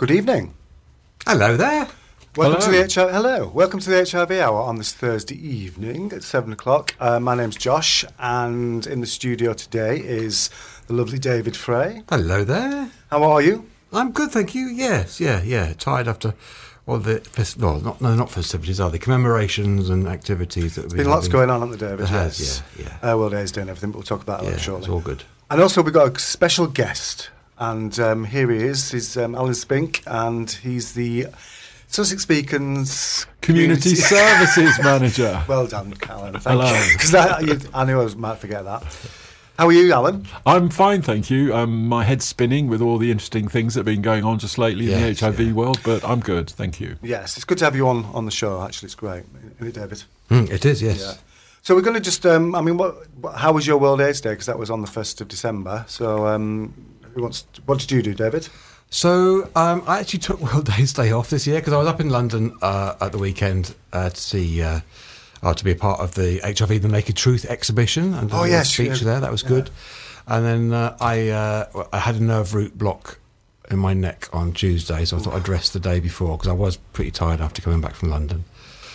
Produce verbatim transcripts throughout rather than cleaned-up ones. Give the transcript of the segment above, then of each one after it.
Good evening. Hello there. Welcome Hello. to the H R V. Hello. Welcome to the H R V Hour on this Thursday evening at seven o'clock. Uh, my name's Josh, and in the studio today is the lovely David Frey. Hello there. How are you? I'm good, thank you. Yes, yeah, yeah. Tired after all the fest- no, not no, not festivities, are they? Commemorations and activities that we've Been lots going on, on the David. There has, yes. yeah, yeah. Uh, World Aids Day and everything, but we'll talk about that Yeah, later shortly. it's all good. And also we've got a special guest, and um, here he is. He's um, Alan Spink, and he's the Sussex Beacons Community Services Manager. Well done, Alan. Thank Hello. Because I, you- I knew I was, might forget that. How are you, Alan? I'm fine, thank you. Um, my head's spinning with all the interesting things that have been going on just lately in the Yes, H I V yeah. world, but I'm good, thank you. Yes, it's good to have you on, on the show, actually. It's great. Isn't it, David? Mm, it is, yes. Yeah. So we're going to just, um, I mean, what, what, how was your World AIDS Day? Because that was on the first of December. So um, who wants, what did you do, David? So um, I actually took World Aids Day off this year because I was up in London uh, at the weekend uh, to see, uh, uh, to be a part of the H I V The Naked Truth exhibition and Oh, a yes, speech yeah. there. That was good. And then uh, I uh, I had a nerve root block in my neck on Tuesday, so I thought I'd rest the day before because I was pretty tired after coming back from London.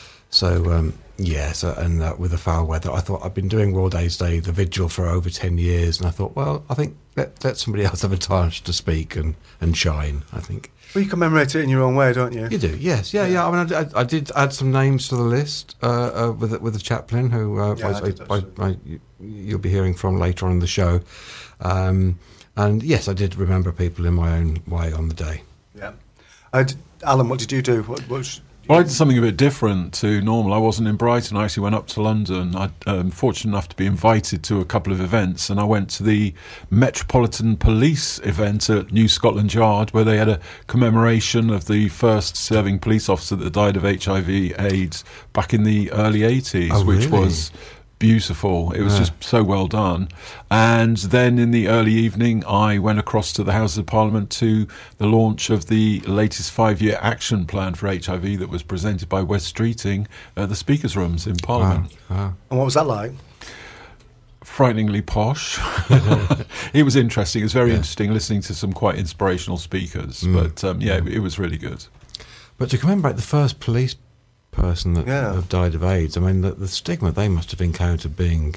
So um, yeah, so and uh, with the foul weather, I thought I'd been doing World AIDS Day, the vigil, for over ten years, and I thought, well, I think let let somebody else have a chance to speak and, and shine. I think Well, you commemorate it in your own way, don't you? you do. Yes, yeah, yeah. I mean, I, I, I did add some names to the list uh, uh, with the- with the chaplain who uh, Yeah, I did, I, I, I, I, you'll be hearing from later on in the show. Um, and yes, I did remember people in my own way on the day. Yeah. Uh, d- Alan, what did you do? What, what was, Well, I did something a bit different to normal. I wasn't in Brighton. I actually went up to London. I'm um, fortunate enough to be invited to a couple of events, and I went to the Metropolitan Police event at New Scotland Yard, where they had a commemoration of the first serving police officer that died of H I V AIDS back in the early eighties, Oh, which really? was beautiful. It was Yeah. just so well done. And then in the early evening, I went across to the Houses of Parliament to the launch of the latest five-year action plan for H I V that was presented by Wes Streeting at the Speaker's Rooms in Parliament. Wow. and what was that like? Frighteningly posh. It was interesting. It was very Yeah. interesting listening to some quite inspirational speakers. Mm. But um, yeah, it, it was really good. But to commemorate the first police person that Yeah. have died of AIDS, I mean, the, the stigma they must have encountered being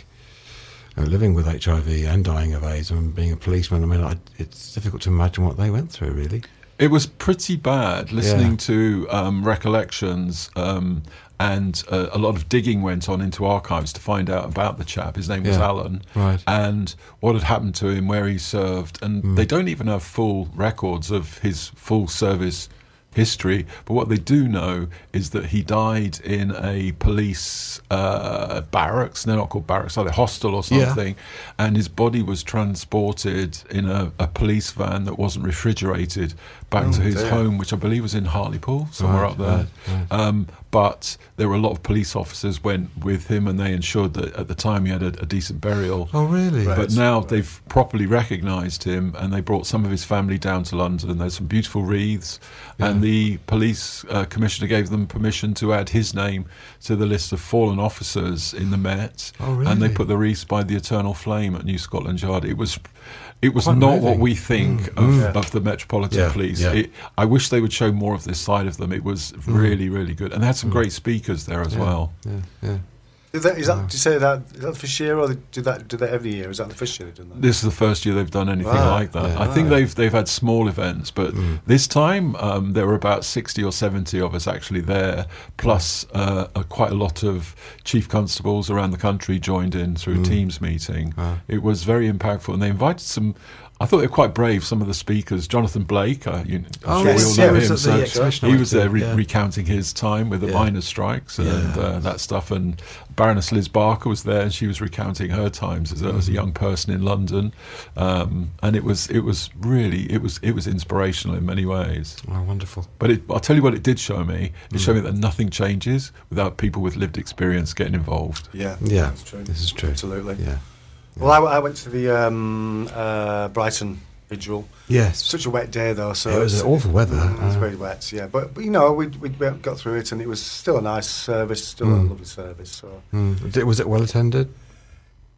uh, living with H I V and dying of AIDS and being a policeman. I mean, I, it's difficult to imagine what they went through, really. It was pretty bad listening Yeah. to um, recollections, um, and uh, a lot of digging went on into archives to find out about the chap. His name was Yeah. Alan, Right. and what had happened to him, where he served, and Mm. they don't even have full records of his full service history, but what they do know is that he died in a police uh, barracks. They're not called barracks, are they? Hostel or Yeah. something. And his body was transported in a, a police van that wasn't refrigerated back Oh, to his dear. home, which I believe was in Hartlepool, somewhere Right, up there. right, right. Um, but there were a lot of police officers went with him, and they ensured that at the time he had a, a decent burial. Oh, really? Right. But now they've properly recognised him, and they brought some of his family down to London. There's some beautiful wreaths, and the police uh, commissioner gave them permission to add his name to the list of fallen officers in the Met. Oh, And they really? put the wreaths by the Eternal Flame at New Scotland Yard. It was, it was Quite not moving. what we think Mm, of, mm. Yeah. of the Metropolitan Yeah, Police. yeah. It, I wish they would show more of this side of them. It was really, really good, and they had some great speakers there as Mm. Yeah, well. Yeah, yeah. Is that, is that, do you say that, is that the first year, or they do that, do that every year? Is that the first year they've done that? This is the first year they've done anything Right, like that. yeah. I think Right. they've they've had small events, but Mm. this time um, there were about sixty or seventy of us actually there, plus uh, a, quite a lot of chief constables around the country joined in through a Mm. Teams meeting. Wow. It was very impactful, and they invited some. I thought they were quite brave. Some of the speakers, Jonathan Blake, uh, you, I'm Oh, sure yes, we all yeah, know he was him. at the So exhibition I he went was to, there re- yeah. recounting his time with the Yeah. miners' strikes and Yeah. uh, that stuff. And Baroness Liz Barker was there, and she was recounting her times as a, as a young person in London. Um, and it was it was really it was it was inspirational in many ways. Oh, wonderful. But it, I'll tell you what it did show me. It Mm. showed me that nothing changes without people with lived experience getting involved. Yeah, Yeah, that's true. this is true. Absolutely. Yeah. Well, I, I went to the um, uh, Brighton vigil. Yes. Such a wet day, though. So It was it's- awful weather. Mm, it was Uh, very wet, yeah. But, but you know, we we got through it, and it was still a nice service, still a Mm. lovely service. So Mm. Did- Was it well attended?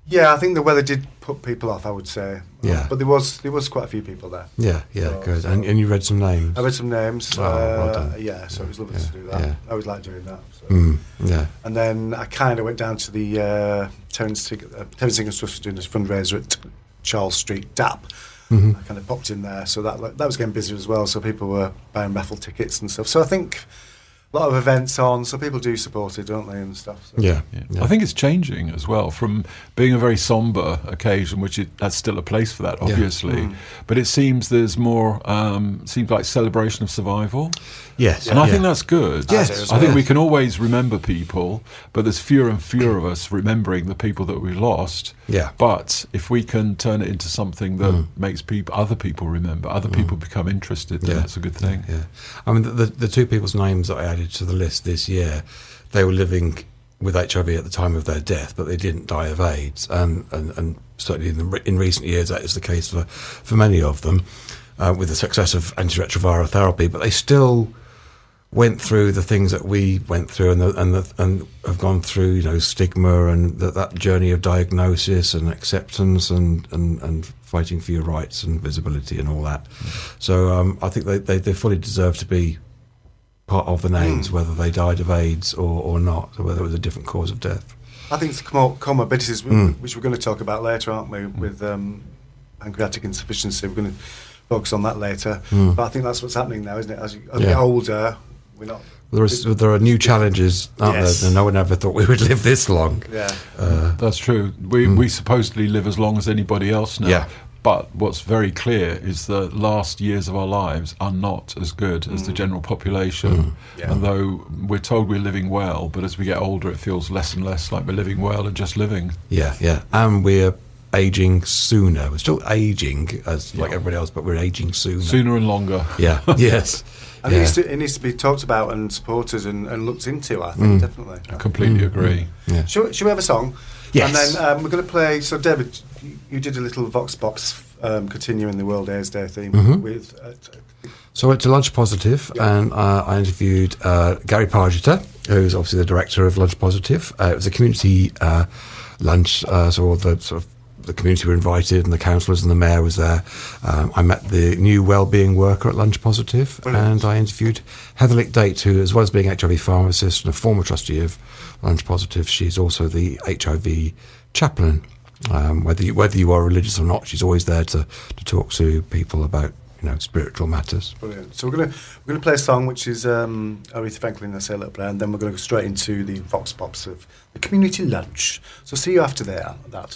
Yeah, I think the weather did put people off, I would say. Yeah. But there was there was quite a few people there. Yeah, yeah, So- good. so- And, and you read some names. I read some names. Oh, well uh, done. Yeah, so it was lovely Yeah, to do that. yeah. I always like doing that. So. Mm, yeah. And then I kind of went down to the uh, Terence Sig- uh, Terence Higgins Trust was doing this fundraiser at Charles Street, D A P. Mhm. I kind of popped in there, so that that was getting busy as well. So people were buying raffle tickets and stuff. So I think a lot of events on, so people do support it, don't they, and stuff. So. Yeah. Yeah. yeah. I think it's changing as well from being a very sombre occasion, which it, that's still a place for that, Yeah. obviously. Mm. But it seems there's more, um, seems like celebration of survival. Yes. And I yeah. think that's good. Yes, I think yes. we can always remember people, but there's fewer and fewer of us remembering the people that we lost. Yeah. But if we can turn it into something that Mm. makes people, other people remember, other people become interested, then Yeah. that's a good thing. Yeah. I mean, the, the, the two people's names that I added to the list this year, they were living with H I V at the time of their death, but they didn't die of AIDS. And, and, and certainly in, the, re- in recent years, that is the case for, for many of them, uh, with the success of antiretroviral therapy. But they still went through the things that we went through, and the, and the, and have gone through, you know, stigma and that that journey of diagnosis and acceptance and, and, and fighting for your rights and visibility and all that. So um, I think they, they they fully deserve to be part of the names, Mm. whether they died of AIDS or, or not, or whether it was a different cause of death. I think it's com- comorbidities, Mm. which we're going to talk about later, aren't we, with um, pancreatic insufficiency. We're going to focus on that later. Mm. But I think that's what's happening now, isn't it? As you, as you Yeah. get older, we're not... There, is, there are new challenges, aren't Yes. there? And no one ever thought we would live this long. Yeah. Uh, That's true. We Mm. we supposedly live as long as anybody else now. Yeah. But what's very clear is the last years of our lives are not as good as the general population. Mm. Yeah. And though we're told we're living well, but as we get older, it feels less and less like we're living well and just living. Yeah, yeah. And we're aging sooner. We're still aging as like Yeah. everybody else, but we're aging sooner. Sooner and longer. Yeah, yes. And yeah. it, needs to, it needs to be talked about and supported and, and looked into, I think, Mm. definitely. I completely Mm. agree. Yeah. Shall, we- shall we have a song? Yes. And then um, we're going to play... So, David, you, you did a little Vox Pops um, continuing the World AIDS Day theme Mhm. with... Uh, t- So I went to Lunch Positive, Yeah. and uh, I interviewed uh, Gary Pargeter, who's obviously the director of Lunch Positive. Uh, it was a community uh, lunch, uh, so all the sort of the community were invited, and the councillors and the mayor was there. Um, I met the new wellbeing worker at Lunch Positive, Brilliant. and I interviewed Heather Lick-Date, who, as well as being H I V pharmacist and a former trustee of Lunch Positive, she's also the H I V chaplain. Um, whether you, whether you are religious or not, she's always there to, to talk to people about, you know, spiritual matters. Brilliant. So we're going to we're going to play a song which is um, Aretha Franklin, I Say a Little Prayer, and then we're going to go straight into the Vox Pops of the community lunch. So see you after there. That.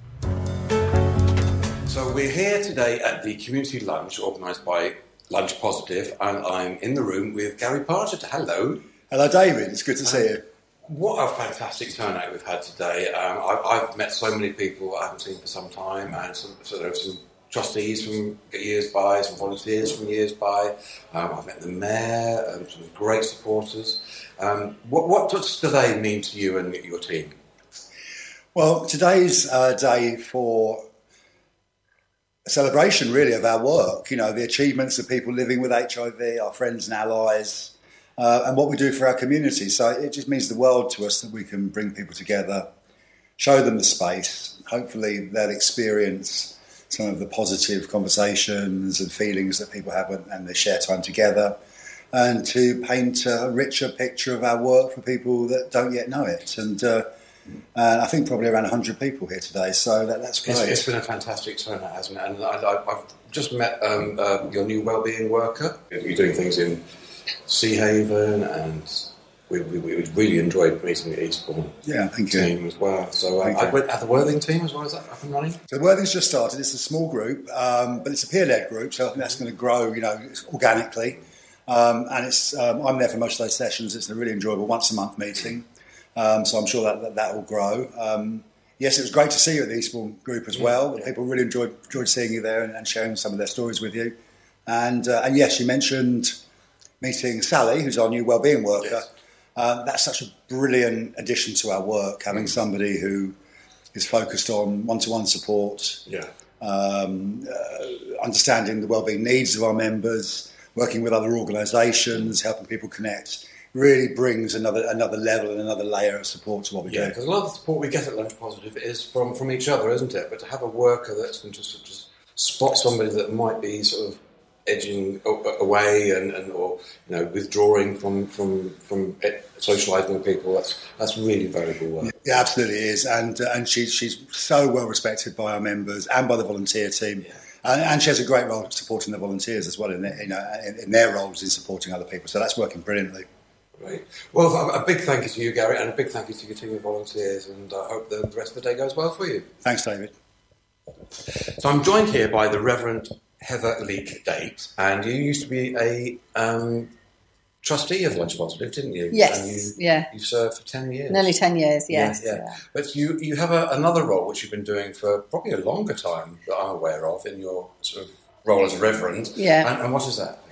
So we're here today at the community lunch organised by Lunch Positive, and I'm in the room with Gary Pargeter. Hello. Hello, David. It's good to see you. What a fantastic turnout we've had today. Um, I've, I've met so many people I haven't seen for some time, and some, so there are some trustees from years by, some volunteers from years by. Um, I've met the mayor, and some great supporters. Um, what, what does today mean to you and your team? Well, today's a day for a celebration, really, of our work. You know, the achievements of people living with H I V, our friends and allies, uh, and what we do for our community. So it just means the world to us that we can bring people together, show them the space. Hopefully they'll experience some of the positive conversations and feelings that people have when and they share time together, and to paint a richer picture of our work for people that don't yet know it. And uh, And I think probably around one hundred people here today, so that, that's great. It's, it's been a fantastic turnout, hasn't it? And I, I, I've just met um, uh, your new wellbeing worker. You're doing things in Seahaven, and we, we, we really enjoyed meeting the Eastbourne Yeah, thank you. team as well. So um, Thank you. I went at the Worthing team as well. Is that up and running? So Worthing's just started. It's a small group, um, but it's a peer-led group, so I think that's going to grow, you know, organically. Um, and it's um, I'm there for most of those sessions. It's a really enjoyable once-a-month meeting, um, so I'm sure that that, that will grow. Um, yes, it was great to see you at the Eastbourne group as well. Yeah. People really enjoyed enjoyed seeing you there and, and sharing some of their stories with you. And uh, and yes, you mentioned meeting Sally, who's our new wellbeing worker. Yes. Uh, that's such a brilliant addition to our work, having somebody who is focused on one-to-one support, Yeah. um, uh, understanding the wellbeing needs of our members, working with other organisations, helping people connect really brings another another level and another layer of support to what we Yeah, do. because a lot of the support we get at Lunch Positive is from, from each other, isn't it? But to have a worker that's going to just, just spot somebody that might be sort of edging away and, and or you know withdrawing from from from socialising with people, that's that's really valuable work. Yeah, absolutely is, and uh, and she's she's so well respected by our members and by the volunteer team. Yeah. And, and she has a great role supporting the volunteers as well in their, you know, in, in their roles in supporting other people. So that's working brilliantly. Great. Well, a big thank you to you, Gary, and a big thank you to your team of volunteers, and I hope the rest of the day goes well for you. Thanks, David. So I'm joined here by the Reverend Heather Leake Date, and you used to be a um, trustee of Lunch Positive, didn't you? Yes, and you, yeah. You served for ten years. Nearly ten years, yes. Yeah, yeah. yeah. But you, you have a, another role which you've been doing for probably a longer time that I'm aware of in your sort of role as a reverend. Yeah. And, and what is that?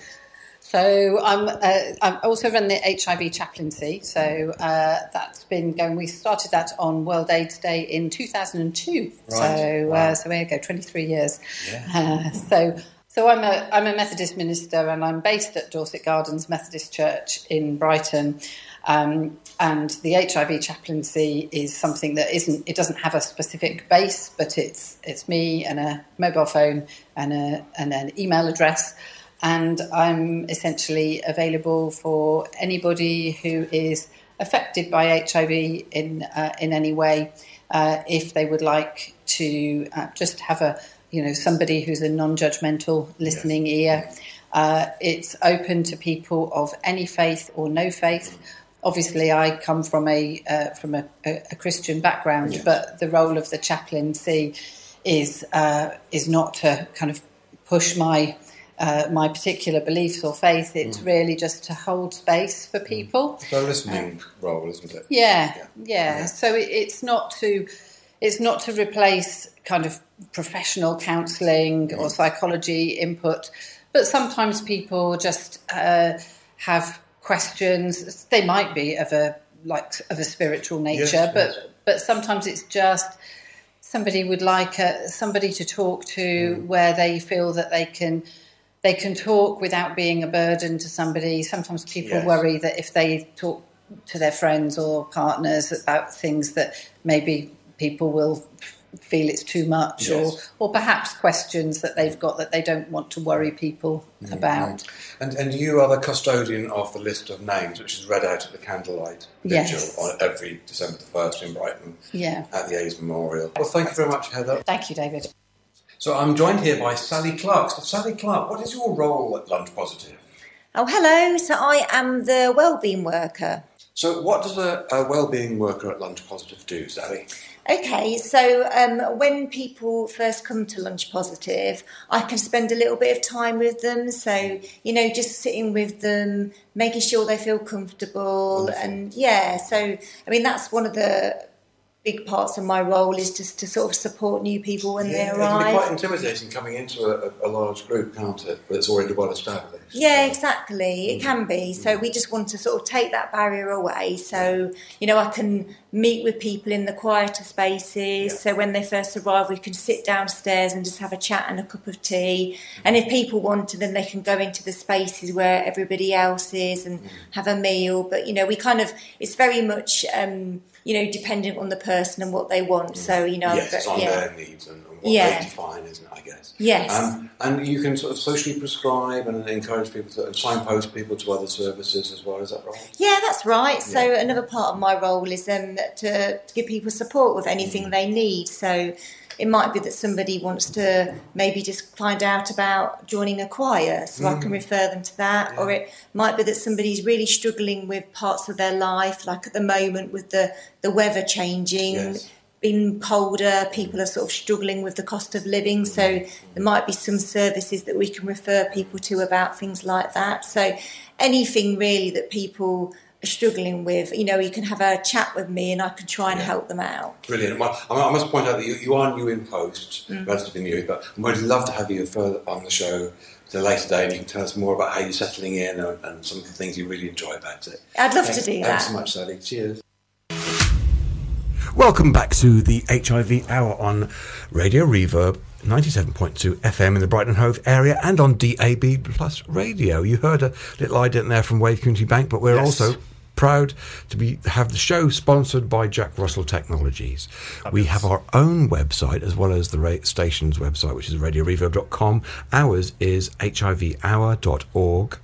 So I'm, uh, I also run the H I V chaplaincy. So uh, that's been going. We started that on World AIDS Day in two thousand two. Right. So Wow. uh, so there you go, twenty-three years. Yeah. Uh, so so I'm a I'm a Methodist minister, and I'm based at Dorset Gardens Methodist Church in Brighton. Um, and the H I V chaplaincy is something that isn't. It doesn't have a specific base, but it's it's me and a mobile phone and a and an email address. And I'm essentially available for anybody who is affected by H I V in uh, in any way, uh, if they would like to uh, just have a you know somebody who's a non-judgmental listening yes. ear. Uh, it's open to people of any faith or no faith. Obviously, I come from a uh, from a, a, a Christian background, yes. but the role of the chaplaincy is uh, is not to kind of push my Uh, my particular beliefs or faith. It's mm. really just to hold space for people. It's a listening um, role, isn't it? Yeah, yeah. yeah. yeah. So it, it's not to it's not to replace kind of professional counselling mm. or psychology input, but sometimes people just uh, have questions. They might be of a like of a spiritual nature, yes, but yes. but sometimes it's just somebody would like a, somebody to talk to mm. where they feel that they can. They can talk without being a burden to somebody. Sometimes people yes. worry that if they talk to their friends or partners about things that maybe people will feel it's too much, yes. or or perhaps questions that they've got that they don't want to worry people mm-hmm. about. And and you are the custodian of the list of names, which is read out at the candlelight vigil yes. on every December the first in Brighton yeah. at the AIDS Memorial. Well, thank you very much, Heather. Thank you, David. So I'm joined here by Sally Clark. So Sally Clark, what is your role at Lunch Positive? Oh, hello. So I am the wellbeing worker. So what does a, a wellbeing worker at Lunch Positive do, Sally? Okay, so um, when people first come to Lunch Positive, I can spend a little bit of time with them. So, you know, just sitting with them, making sure they feel comfortable. Wonderful. And yeah, so, I mean, that's one of the big parts of my role is just to sort of support new people when yeah, they arrive. It can be quite intimidating coming into a, a large group, can't it? But it's already well established. Yeah, exactly. It can be. So we just want to sort of take that barrier away. So, you know, I can meet with people in the quieter spaces. Yeah. So when they first arrive, we can sit downstairs and just have a chat and a cup of tea. And if people want to, then they can go into the spaces where everybody else is and mm. have a meal. But, you know, we kind of, it's very much... Um, you know, dependent on the person and what they want. So, you know... Yes, it's on yeah. their needs and, and what yeah. they define, isn't it, I guess? Yes. Um, and you can sort of socially prescribe and encourage people to... and signpost people to other services as well, is that right? Yeah, that's right. Yeah. So another part of my role is um, to, to give people support with anything mm. they need. So... it might be that somebody wants to maybe just find out about joining a choir, so mm. I can refer them to that. Yeah. Or it might be that somebody's really struggling with parts of their life, like at the moment with the, the weather changing, yes. being colder, people are sort of struggling with the cost of living. So there might be some services that we can refer people to about things like that. So anything really that people... struggling with, you know, you can have a chat with me and I can try and yeah. help them out. Brilliant. Well, I must point out that you, you are new in post, mm. relatively new, but we'd love to have you further on the show to later day and you can tell us more about how you're settling in and, and some of the things you really enjoy about it. I'd love thanks, to do thanks that. Thanks so much, Sally. Cheers. Welcome back to the H I V Hour on Radio Reverb ninety-seven point two F M in the Brighton Hove area and on D A B Plus Radio. You heard a little ident there from Wave Community Bank, but we're yes. also proud to be have the show sponsored by Jack Russell Technologies. We have our own website as well as the ra- station's website, which is radio reverb dot com. Ours is h i v hour dot org.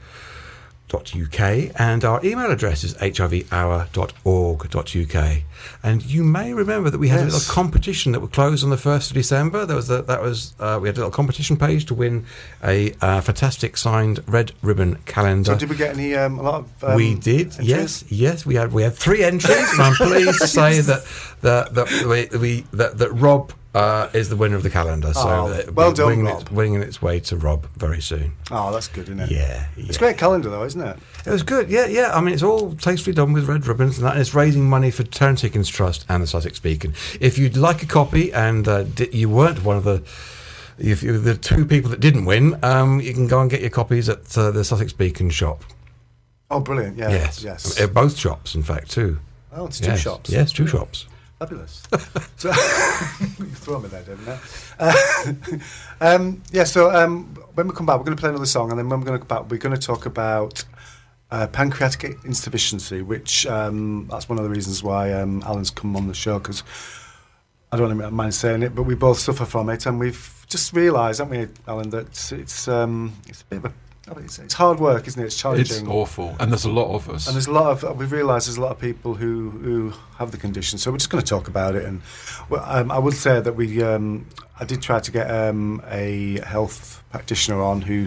.uk, and our email address is h i v hour dot org dot u k. And you may remember that we had Yes. a little competition that would close on the first of December. There was a, that was uh, we had a little competition page to win a uh, fantastic signed red ribbon calendar. So did we get any um, a lot of? Um, we did, entries? yes, yes. We had we had three entries, and I'm pleased to say that that that we, we that, that Rob uh, is the winner of the calendar. So Oh, it'll be well done, winging Rob. Its, winging its way to Rob very soon. Oh, that's good, isn't it? Yeah, It's yeah. a great calendar, though, isn't it? It was good, yeah, yeah. I mean, it's all tastefully done with red ribbons, and that. And it's raising money for Terence Higgins Trust and the Sussex Beacon. If you'd like a copy, and uh, di- you weren't one of the, if you were the two people that didn't win, um, you can go and get your copies at uh, the Sussex Beacon shop. Oh, brilliant! Yeah, yes, yes. Uh, both shops, in fact, too. Oh, it's two yes. shops. Yes, two shops. Fabulous. So, you throw me there, David. Uh, um, yeah. So um, when we come back, we're going to play another song, and then when we're going to come back, we're going to talk about uh, pancreatic insufficiency, which um, that's one of the reasons why um, Alan's come on the show, because I don't mind saying it, but we both suffer from it, and we've just realised, haven't we, Alan, that it's um, it's a bit of a It's, it's hard work, isn't it? It's challenging. It's awful, and there's a lot of us. And there's a lot of, we've realised there's a lot of people who, who have the condition, so we're just going to talk about it. And well, um, I would say that we, um, I did try to get um, a health practitioner on who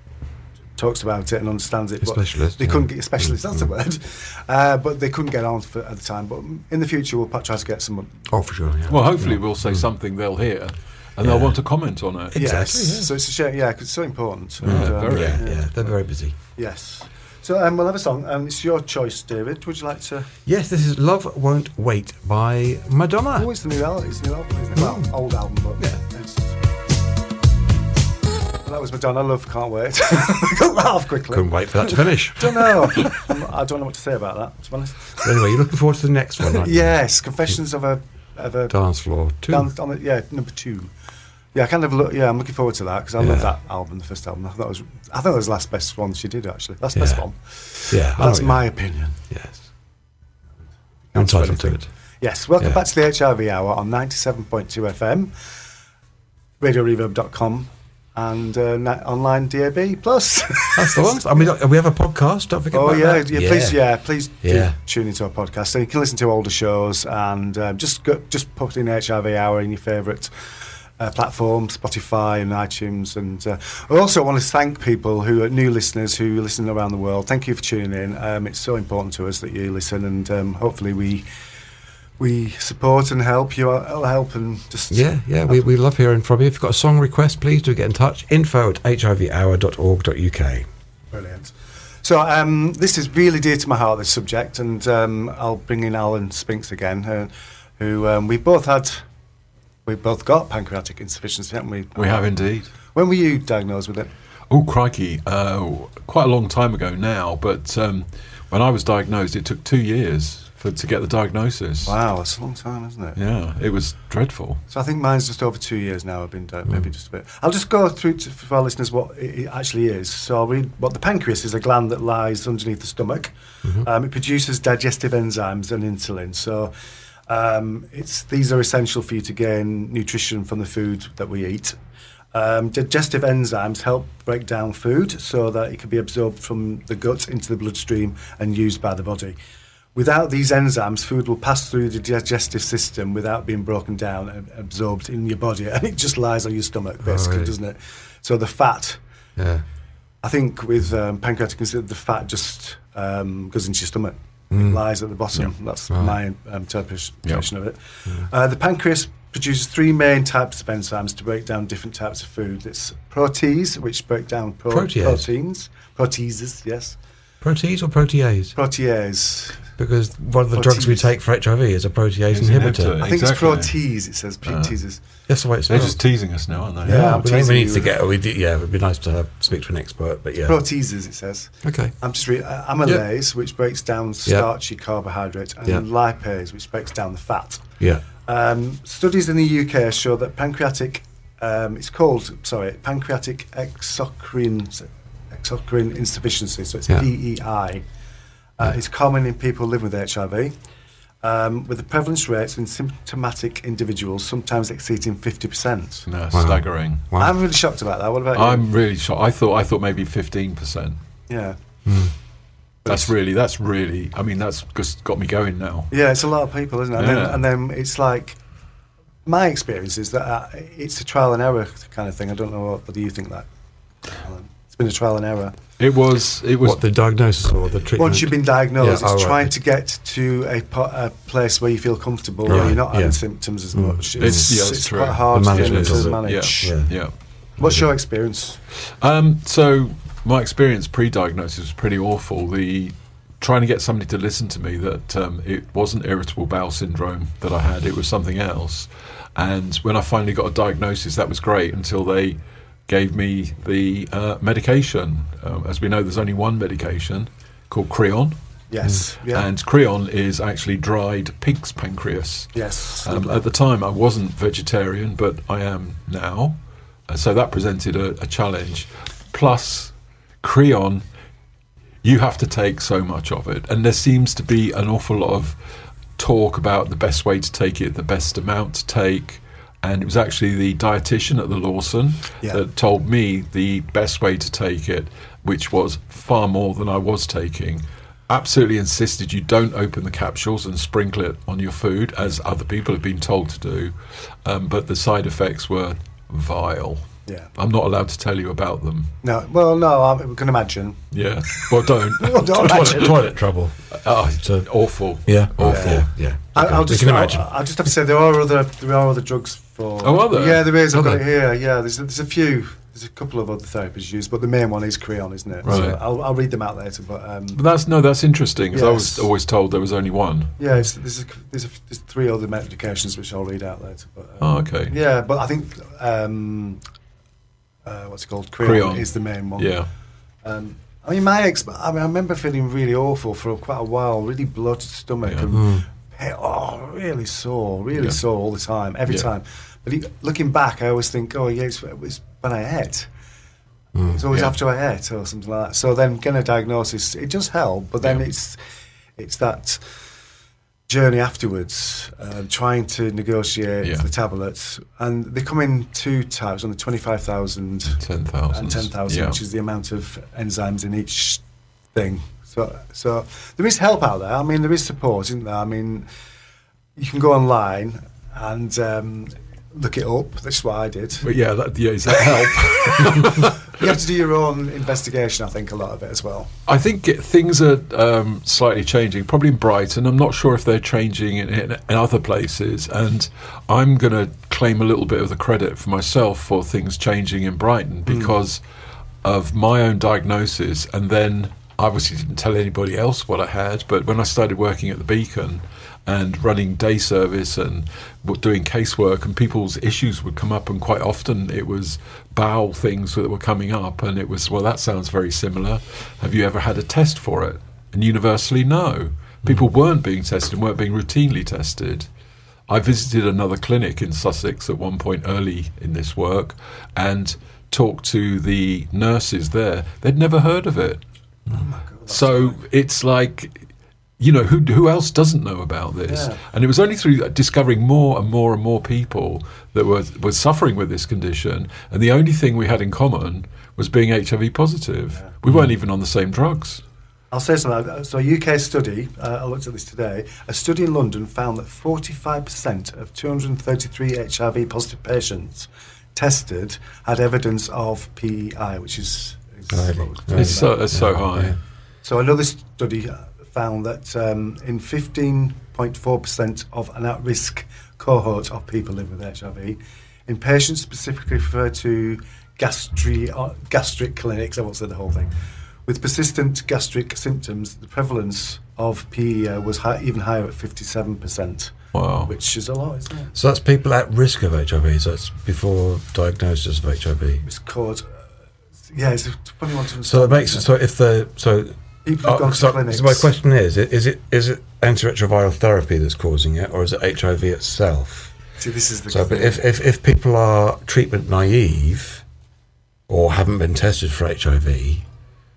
talks about it and understands it. A but specialist, They yeah. couldn't get a specialist. That's the Mm. word. Uh, but they couldn't get on for, at the time. But in the future, we'll try to get someone. Oh, for sure, yeah. Well, hopefully we'll say something they'll hear, and Yeah. they'll want to comment on it. Exactly, yes. yeah. So it's a shame. Yeah, 'cause it's so important. Yeah, And, um, very. yeah, yeah, they're very busy. Yes. So um, we'll have a song. Um, it's your choice, David. Would you like to? Yes, this is Love Won't Wait by Madonna. Oh, it's the new album. It's the new album, isn't it? Well, old album, but Yeah. It's, well, that was Madonna. Love Can't Wait. Got that off quickly. Couldn't wait for that to finish. Don't know. I'm- I don't know what to say about that. To be honest. But anyway, you're looking forward to the next one, aren't you? Yes, Confessions of a of a Dance Floor two. Dan- on the, yeah, number two. Yeah, I kind of look. Yeah, I'm looking forward to that because I Yeah. love that album, the first album. I thought that was. I think that was the last best one she did actually. That's the best Yeah. one. Yeah, I That's know, my yeah. opinion. Yes. I'm entitled to it. Yes, welcome Yeah. back to the H R V Hour on ninety-seven point two F M, radio reverb dot com, and uh, na- online D A B plus. That's the ones. I mean, we have a podcast. Don't forget Oh about yeah, that. yeah, please, yeah, please Yeah. do tune into our podcast. So you can listen to older shows and um, just go, just put in H R V Hour in your favourite uh, platform, Spotify and iTunes. And uh, I also want to thank people who are new listeners who listen around the world. Thank you for tuning in. Um, it's so important to us that you listen, and um, hopefully we we support and help you. I'll help and just Yeah, yeah, we, we love hearing from you. If you've got a song request, please do get in touch. Info at h i v hour dot org dot u k. Brilliant. So um, this is really dear to my heart, this subject, and um, I'll bring in Alan Spinks again, uh, who um, we both had, we both got pancreatic insufficiency, haven't we? We have indeed. When were you diagnosed with it? Oh, crikey. Uh, quite a long time ago now, but um, when I was diagnosed, it took two years for to get the diagnosis. Wow, that's a long time, isn't it? Yeah, it was dreadful. So I think mine's just over two years now. I've been di- maybe just a bit. I'll just go through to, for our listeners what it, it actually is. So I'll read what the pancreas is: a gland that lies underneath the stomach. Um, it produces digestive enzymes and insulin. So um, it's these are essential for you to gain nutrition from the food that we eat. Um, digestive enzymes help break down food so that it can be absorbed from the gut into the bloodstream and used by the body. Without these enzymes, food will pass through the digestive system without being broken down and absorbed in your body, and it just lies on your stomach, basically, Right. doesn't it? So the fat, Yeah. I think with um, pancreatic insufficiency, the fat just um, goes into your stomach. It Mm. lies at the bottom. That's Right. my um, interpretation of it. Uh, the pancreas produces three main types of enzymes to break down different types of food. It's protease, which break down pro- Protease. proteins. Proteases, yes. Protease or protease? Protease. Because one of the drugs we Protease. take for H I V is a protease It's inhibitor. inhibitor. I think Exactly. it's protease, it says. Proteases. That's the way it's They're spelled. just teasing us now, aren't they? Yeah, Yeah, I'm we, need- we teasing need you. to get. We do, yeah, it would be nice to have, speak to an expert, but yeah. Proteases, it says. Okay. I'm just reading. Uh, amylase, which breaks down starchy carbohydrate, and Yeah. lipase, which breaks down the fat. Yeah. Um, studies in the U K show that pancreatic, um, it's called, sorry, pancreatic exocrine, exocrine insufficiency, so it's Yeah. P E I, Uh, it's common in people living with H I V, um, with the prevalence rates in symptomatic individuals sometimes exceeding fifty percent. No, Wow. staggering. Wow. I'm really shocked about that. What about you? I'm really shocked. I thought I thought maybe fifteen percent. Yeah. That's really that's really. I mean, that's just got me going now. Yeah, it's a lot of people, isn't it? And, Yeah. then, and then it's like, my experience is that uh, it's a trial and error kind of thing. I don't know what, whether you think that, Alan. It's been a trial and error. It was. It was. What, the diagnosis or the treatment? Once you've been diagnosed, Yeah, it's oh, trying right. to get to a, po- a place where you feel comfortable, Right, where you're not having yeah. symptoms as Mm. much. It's- yeah, it's it's true. quite hard The to, management to of it, manage. yeah. Yeah. Yeah. What's your experience? Um, so my experience pre-diagnosis was pretty awful. The trying to get somebody to listen to me that um, it wasn't irritable bowel syndrome that I had; it was something else. And when I finally got a diagnosis, that was great until they gave me the uh, medication. Um, as we know, there's only one medication called Creon, Yes. Yeah. and Creon is actually dried pig's pancreas. yes. Um, at the time, I wasn't vegetarian, but I am now. Uh, so that presented a, a challenge. Plus, Creon, you have to take so much of it. And there seems to be an awful lot of talk about the best way to take it, the best amount to take. And it was actually the dietitian at the Lawson Yeah. that told me the best way to take it, which was far more than I was taking. Absolutely insisted you don't open the capsules and sprinkle it on your food, as other people have been told to do. Um, but the side effects were vile. Yeah. I'm not allowed to tell you about them. No. Well, no. I can imagine. Yeah. Well, don't. Well, don't toilet, imagine. toilet trouble. Oh, So- awful. Yeah. Awful. Yeah. yeah. I, Okay. I'll We just. can I'll, imagine. I'll just have to say there are other there are other drugs for. Oh, are there? Yeah, there is. I've Are got there? it here. Yeah, there's there's a few. There's a couple of other therapies used, but the main one is Creon, isn't it? So Right. I'll I'll read them out later. But um, But that's no, that's interesting. Because I was Yes. always told there was only one. yeah, it's, there's a, there's a, there's three other medications which I'll read out later. But um, Oh, okay. yeah, but I think um, uh, what's it called? Creon, Creon. is the main one. Yeah. Um, I mean, my ex. I mean, I remember feeling really awful for quite a while, really bloated stomach, Yeah. and hey, oh, really sore, really Yeah. sore all the time, every Yeah. time. But he, looking back, I always think, oh yeah, it's, it's when I ate. It's always Yeah. after I ate or something like that. So then getting a diagnosis, it does help, but then Yeah. it's it's that journey afterwards, uh, trying to negotiate Yeah. the tablets, and they come in two types, on the twenty-five thousand ten thousand. and ten thousand, Yeah. which is the amount of enzymes in each thing. So, so there is help out there. I mean, there is support, isn't there? I mean, you can go online and um, look it up. That's what I did. But yeah, that, yeah, does that help? You have to do your own investigation, I think, a lot of it as well. I think it, things are um, slightly changing. Probably in Brighton. I'm not sure if they're changing in, in, in other places. And I'm going to claim a little bit of the credit for myself for things changing in Brighton because of my own diagnosis. And then I obviously didn't tell anybody else what I had. But when I started working at the Beacon and running day service and w- doing casework, and people's issues would come up, and quite often it was bowel things that were coming up, and it was, well, that sounds very similar. Have you ever had a test for it? And universally, no. People weren't being tested and weren't being routinely tested. I visited another clinic in Sussex at one point early in this work and talked to the nurses there. They'd never heard of it. So it's like, you know, who who else doesn't know about this? Yeah. And it was only through discovering more and more and more people that were were suffering with this condition, and the only thing we had in common was being H I V positive. We weren't even on the same drugs. I'll say something. So a U K study, uh, I looked at this today, a study in London found that forty-five percent of two hundred thirty-three H I V positive patients tested had evidence of P E I, which is... is Really? what was- Really? It's so it's so high. yeah. So another study found that um, in fifteen point four percent of an at-risk cohort of people living with H I V, in patients specifically referred to gastri- uh, gastric clinics, I won't say the whole thing, with persistent gastric symptoms, the prevalence of P E I was high, even higher at fifty-seven percent, Wow. which is a lot, isn't it? So that's people at risk of H I V. So that's before diagnosis of H I V. It's called... Uh, yeah, it's a funny one to understand. So it makes so if the so. People have Oh, gone so, to clinics. so my question is: is it is it antiretroviral therapy that's causing it, or is it H I V itself? See, this is the So, but thing. if, if if people are treatment naive or haven't been tested for H I V,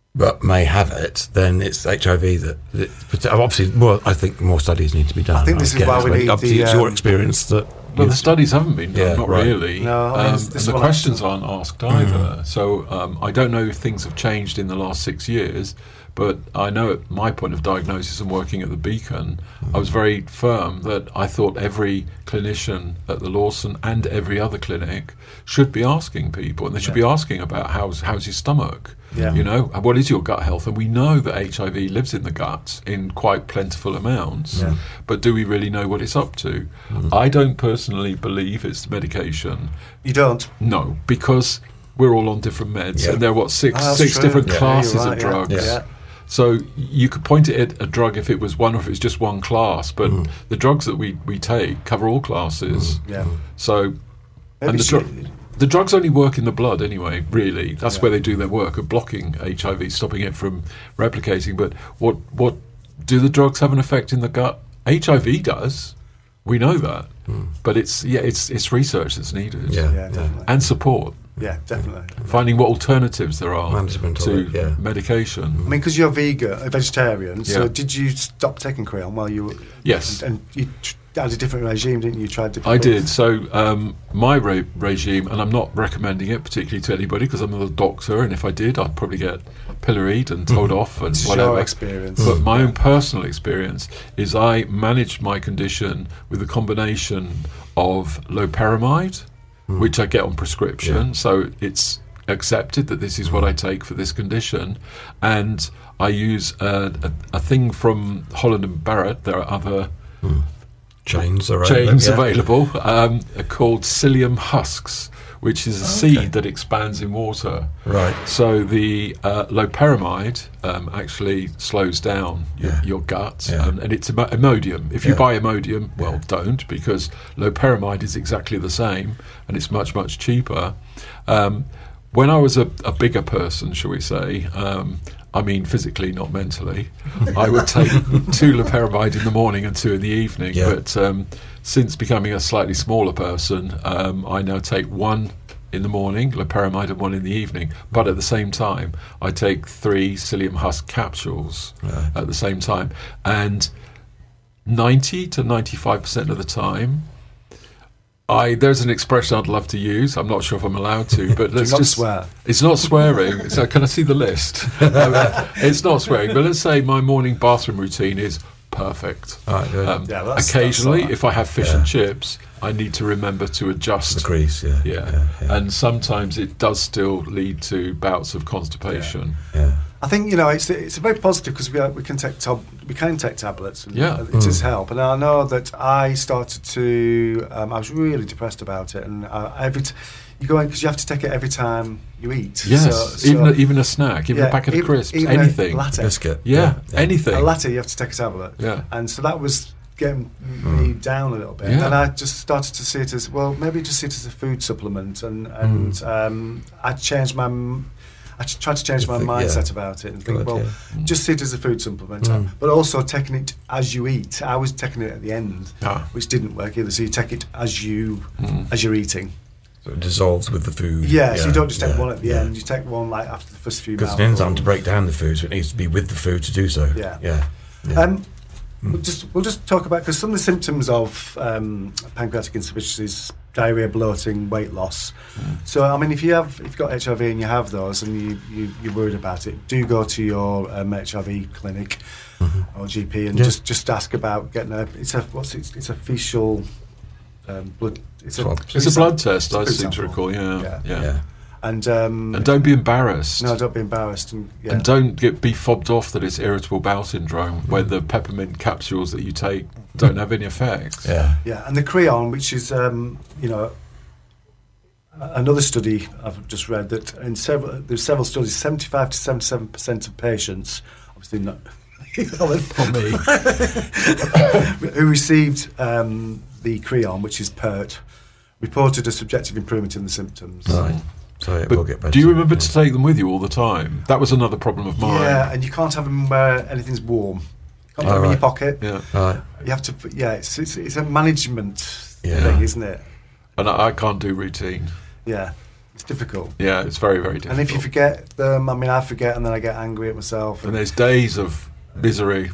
but may have it, then it's H I V that, that but obviously more. I think more studies need to be done. I think this is why we need obviously the, it's your um, experience that. Well, the studies haven't been done, Yeah, not right. really. No, I mean, um, this- and this the one questions actually- aren't asked either. So um, I don't know if things have changed in the last six years, but I know at my point of diagnosis and working at the Beacon, I was very firm that I thought every clinician at the Lawson and every other clinic should be asking people, and they should Yeah. be asking about how's how's your stomach. Yeah. You know, what is your gut health? And we know that H I V lives in the gut in quite plentiful amounts. Yeah. But do we really know what it's up to? I don't personally believe it's the medication. You don't. No, because we're all on different meds, Yeah. and there are what six Oh, that's six true. different Yeah, classes you're right, of yeah. drugs. Yeah. So you could point it at a drug if it was one or if it was just one class, but the drugs that we, we take cover all classes. Yeah. So Maybe and the, she- dru- the drugs only work in the blood anyway, really. That's Yeah. where they do their work, of blocking H I V, stopping it from replicating. But what what do the drugs have an effect in the gut? H I V does. We know that. But it's yeah, it's it's research that's needed. Yeah. Yeah, definitely. And support. Yeah, definitely. Finding what alternatives there are Management of to it, yeah. medication. I mean, because you're vegan, a vegetarian, so Yeah. did you stop taking Creon while you were... Yes. And, and you tr- had a different regime, didn't you? You tried different I did. things. So um, my re- regime, and I'm not recommending it particularly to anybody because I'm not a doctor, and if I did, I'd probably get pilloried and told off and It's whatever. your experience. But my own personal experience is I managed my condition with a combination of loperamide, which I get on prescription, Yeah. so it's accepted that this is what I take for this condition, and I use a, a, a thing from Holland and Barrett. There are other Chains are chains yeah. available um, are called psyllium husks, which is a Okay. seed that expands in water. Right. So the uh, loperamide um, actually slows down your, Yeah. your gut, Yeah. um, and it's Imo- Imodium. If you Yeah. buy Imodium, well, don't, because loperamide is exactly the same, and it's much, much cheaper. Um, when I was a, a bigger person, shall we say, um, I mean physically, not mentally, I would take two loperamide in the morning and two in the evening. Yeah. But um, since becoming a slightly smaller person, um, I now take one in the morning, loperamide, and one in the evening. But at the same time, I take three psyllium husk capsules Right. at the same time. And ninety to ninety-five percent of the time, I there's an expression I'd love to use. I'm not sure if I'm allowed to, but let's not just swear. It's not swearing. So can I see the list? Um, it's not swearing, but let's say my morning bathroom routine is perfect. All right, good. Um, Yeah, that's- occasionally, that's all right. if I have fish Yeah. and chips, I need to remember to adjust. The crease, yeah. Yeah. Yeah. yeah. And sometimes it does still lead to bouts of constipation. yeah. I think you know it's it's very positive because we are, we can take tab- we can take tablets and Yeah. uh, it does help. And I know that I started to um, I was really depressed about it, and uh, every t- you go in because you have to take it every time you eat. Yes, So- so- even a, even a snack, even yeah, a packet even- of crisps, even a anything. latte. Biscuit. Yeah, yeah. anything. A latte, you have to take a tablet. Yeah. And so that was getting me down a little bit. Yeah. And I just started to see it as, well, maybe just see it as a food supplement. And, and um, I changed my... m- I ch- tried to change You my think- mindset yeah. about it and think, Good, well, yeah. just see it as a food supplement. Mm. But also taking it as you eat. I was taking it at the end, Ah. which didn't work either. So you take it as, you, Mm. as you're eating. So it dissolves with the food. Yeah, so you don't just take yeah, one at the yeah. end. You take one like after the first few Because it's an enzyme mouthfuls. to break down the food, so it needs to be with the food to do so. Yeah. Yeah. yeah. Um, we'll just we'll just talk about because some of the symptoms of um, pancreatic insufficiency is diarrhea, bloating, weight loss. So I mean, if you have if you've got H I V and you have those and you, you you're worried about it, do go to your um, H I V clinic or G P and Yeah. just just ask about getting a it's a what's it, it's a facial um, blood. It's a, Swab. It's a blood test, It's a I food seem to sample. recall. Yeah, Yeah. yeah. yeah. and um, And don't be embarrassed. no, don't be embarrassed. And, yeah. And don't get be fobbed off that it's irritable bowel syndrome, where the peppermint capsules that you take don't have any effects. Yeah. Yeah, and the Creon, which is, um, you know, a- another study I've just read that in several there's several studies, seventy-five to seventy-seven percent of patients, obviously not, For me. who received um, the Creon, which is PERT, reported a subjective improvement in the symptoms. Right. So it will get But better. do you remember yeah. to take them with you all the time? That was another problem of mine. Yeah, and you can't have them where anything's warm. You can't have Oh, them in your right. pocket. Yeah. Right. You have to. Put, yeah, it's, it's it's a management Yeah. thing, isn't it? And I, I can't do routine. Yeah. It's difficult. Yeah, it's very, very difficult. And if you forget them, I mean, I forget and then I get angry at myself. And there's days of misery.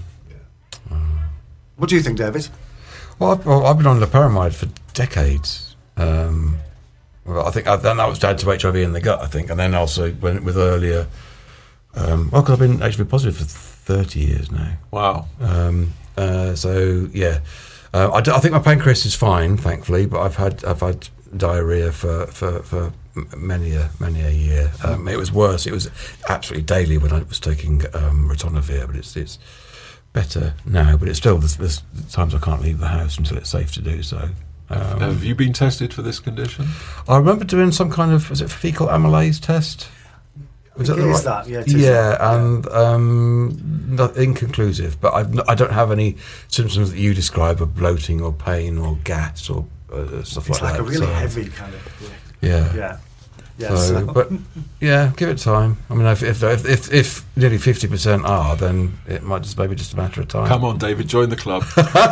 What do you think, David? Well, I've, well, I've been on loperamide for decades. Um, well, I think I, then that was down to H I V in the gut, I think, and then also when with earlier. Um, well, because I've been H I V positive for thirty years now. Wow. Um, uh, so yeah, uh, I, d- I think my pancreas is fine, thankfully, but I've had I've had diarrhea for for, for many a many a year. Um, it was worse. It was absolutely daily when I was taking um, ritonavir, but it's it's better now. But it's still there's, there's times I can't leave the house until it's safe to do so. Um, Have you been tested for this condition? I remember doing some kind of was it fecal amylase test? Was it the is right? that? Yeah, it is yeah, that. and um, not inconclusive. But I've, I don't have any symptoms that you describe of bloating or pain or gas or uh, stuff It's like, like that. a really so, heavy kind of. Yeah. Yeah. Yeah. So, so- but yeah, give it time. I mean, if if if, if, if nearly fifty percent are, then it might just maybe just a matter of time. Come on, David, join the club.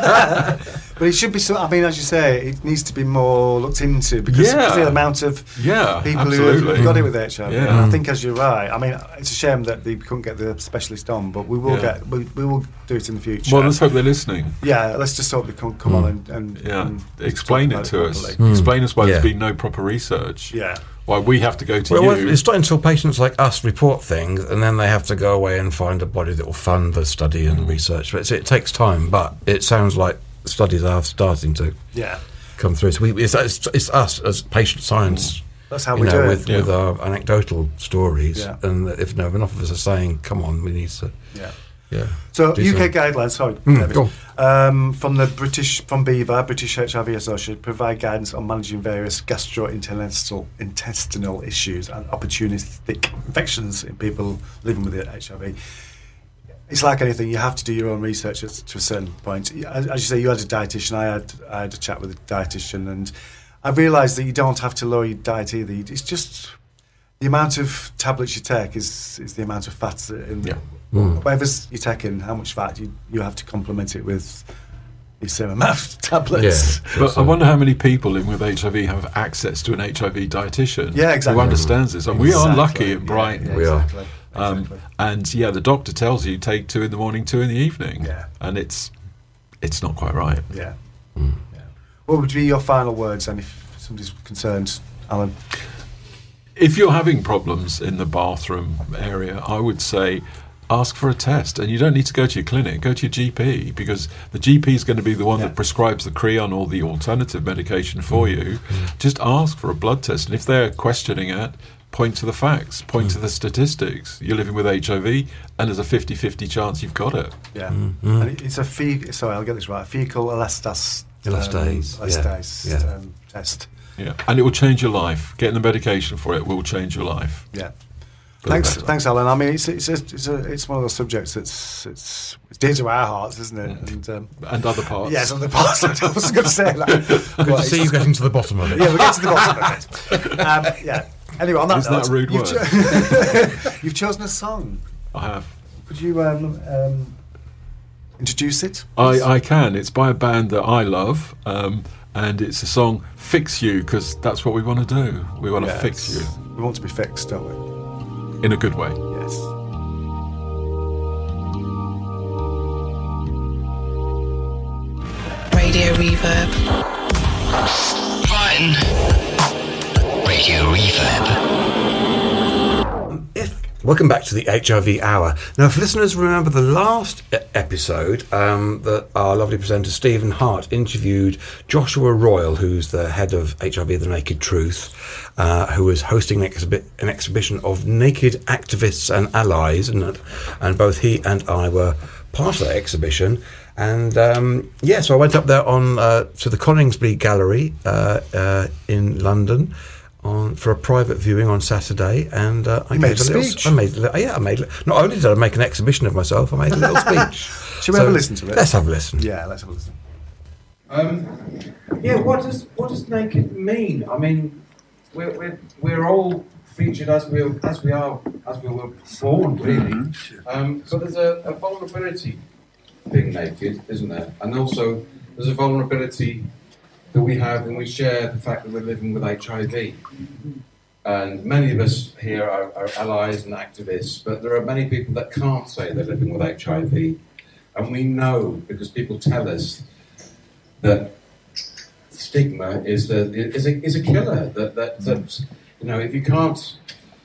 But it should be. So, I mean, as you say, it needs to be more looked into because, Yeah. because of the amount of Yeah, people absolutely. who have got it with H I V. Yeah. And I think, as you're right, I mean, it's a shame that they couldn't get the specialist on, but we will Yeah. get. We, we will do it in the future. Well, let's hope they're listening. yeah, let's just hope they come, come on and, and Yeah, and explain talk it about to us. properly. Explain us why Yeah. there's been no proper research. Yeah. Why we have to go to Well, you. it's not until patients like us report things, and then they have to go away and find a body that will fund the study and research. But it's, it takes time. But it sounds like studies are starting to Yeah. come through. So we, it's, it's, it's us as patient science. That's how you we know, do with, it. with our anecdotal stories, Yeah. and if no enough of us are saying, "Come on, we need to." Yeah. Yeah. So Do U K some- guidelines, sorry, Mm, David, go um, from the British, from BIVA, British H I V Association, provide guidance on managing various gastrointestinal intestinal issues and opportunistic infections in people living with H I V. It's like anything; you have to do your own research at, to a certain point. As, as you say, you had a dietitian. I had I had a chat with a dietitian, and I realised that you don't have to lower your diet either. It's just the amount of tablets you take is is the amount of fat in Yeah. Mm. whatever you're taking, how much fat you, you have to complement it with the same amount of tablets. Yeah. But I wonder how many people living with H I V have access to an H I V dietitian Yeah, exactly. who understands this. And we are Exactly. lucky at Yeah, Brighton. yeah, We are. exactly. Um, Exactly. and yeah, the doctor tells you take two in the morning, two in the evening. Yeah. And it's it's not quite right. Yeah. yeah. What would be your final words, then, if somebody's concerned, Alan? If you're having problems in the bathroom area, I would say ask for a test. And you don't need to go to your clinic, go to your G P, because the G P is going to be the one Yeah. that prescribes the Creon or the alternative medication for you. Just ask for a blood test. And if they're questioning it, point to the facts, point to the statistics. You're living with H I V, and there's a fifty-fifty chance you've got it. Yeah. And it, it's a fe- sorry, I'll get this right. Fecal elastase. Elastase, Um, yeah, elastase yeah. Um, test. Yeah, and it will change your life. Getting the medication for it will change your life. Yeah. For the Thanks, better. thanks, Alan. I mean, it's it's a, it's, a, it's one of those subjects that's it's it's dear to our hearts, isn't it? And um, And other parts. yes, on the past. I was going to say that. Good to see you getting to the bottom of it. Yeah, we'll get to the bottom of it. Um, yeah. Anyway, on that Isn't note, that a rude you've, word? cho- you've chosen a song. I have. Could you um, um, introduce it? I, I can. It's by a band that I love, um, and it's a song "Fix You" because that's what we want to do. We want to Yes. fix you We want to be fixed, don't we? in a good way. Yes. Radio Reverb. Brighton. Radio Reverb. Welcome back to the H I V Hour. Now, if listeners remember the last e- episode, um, that our lovely presenter Stephen Hart interviewed Joshua Royal, who's the head of H I V The Naked Truth, uh, who was hosting an, exhibi- an exhibition of naked activists and allies, and, and both he and I were part of that exhibition. And um, yeah, so I went up there on uh, to the Coningsby Gallery uh, uh, in London. On, for a private viewing on Saturday, and uh, I You made gave a little, speech. I made, a li- yeah, I made. Not only did I make an exhibition of myself, I made a little speech. Shall we have a listen to it? Let's have a listen. Yeah, let's have a listen. Um, yeah, what does what does naked mean? I mean, we're we're, we're all featured as we as we are as we were born, really. Um, but there's a, a vulnerability being naked, isn't there? And also there's a vulnerability that we have when we share the fact that we're living with H I V. And many of us here are, are allies and activists, but there are many people that can't say they're living with H I V. And we know, because people tell us, that stigma is, the, is, a, is a killer. That, that, that, you know, if you can't...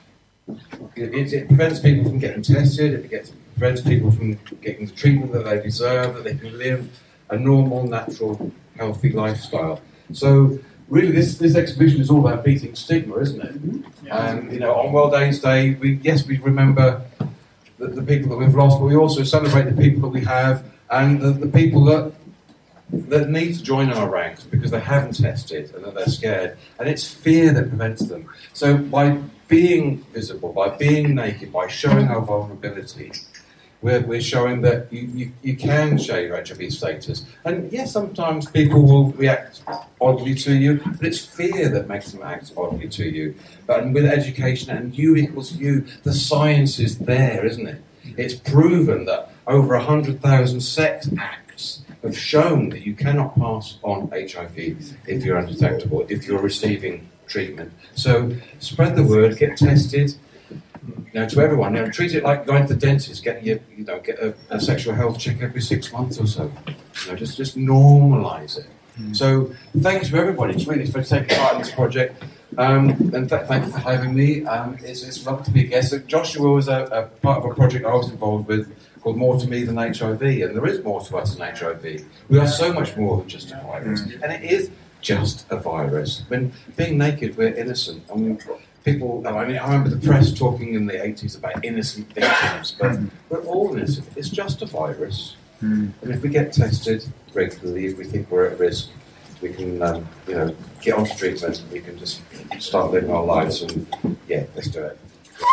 It, it prevents people from getting tested, it gets, prevents people from getting the treatment that they deserve, that they can live a normal, natural, healthy lifestyle. So, really, this, this exhibition is all about beating stigma, isn't it? Mm-hmm. Yeah. And, you know, on World AIDS Day, we, yes, we remember the, the people that we've lost, but we also celebrate the people that we have and the, the people that that need to join our ranks because they haven't tested and that they're scared. And it's fear that prevents them. So by being visible, by being naked, by showing our vulnerability, we're, we're showing that you, you, you can share your H I V status. And yes, sometimes people will react oddly to you, but it's fear that makes them act oddly to you. But with education and U equals U, the science is there, isn't it? It's proven that over one hundred thousand sex acts have shown that you cannot pass on H I V if you're undetectable, if you're receiving treatment. So spread the word, get tested. You know, to everyone, you know, treat it like going to the dentist, get your, you know, get a, a sexual health check every six months or so. You know, just just normalise it. Mm. So thanks to everybody, it's really for taking part in this project. Um, and th- thank you for having me. Um, it's, it's lovely to be a guest. So Joshua was a, a part of a project I was involved with called More to Me Than H I V, and there is more to us than H I V. We are so much more than just a virus, and it is just a virus. When being naked, we're innocent, and we, people. I mean, I remember the press talking in the eighties about innocent victims, but we're all innocent. It's just a virus, and if we get tested regularly, if we think we're at risk, we can, um, you know, get onto treatment. We can just start living our lives, and yeah, let's do it.